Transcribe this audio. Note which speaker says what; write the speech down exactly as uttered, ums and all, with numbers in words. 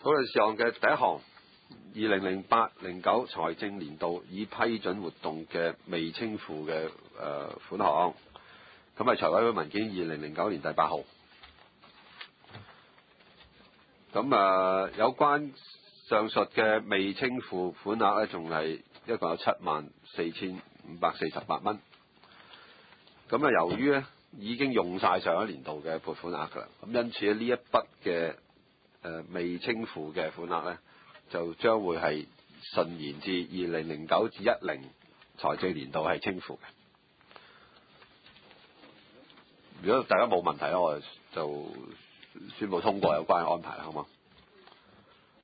Speaker 1: 討論事項嘅第一項，二零零八零九財政年度已批准活動嘅未清付嘅誒、呃、款項，咁係財委會文件二零零九年第八號。咁啊、呃，有關上述嘅未清付款額咧，仲係一共有七萬四千五百四十八蚊。咁啊，由於咧已經用晒上一年度嘅撥款額㗎啦，咁因此咧呢一筆嘅誒、呃、未清付嘅款額咧，就將會係順延至二零零九至一零財政年度係清付嘅。如果大家冇問題咧，我就宣布通過有關嘅安排啦，好嗎？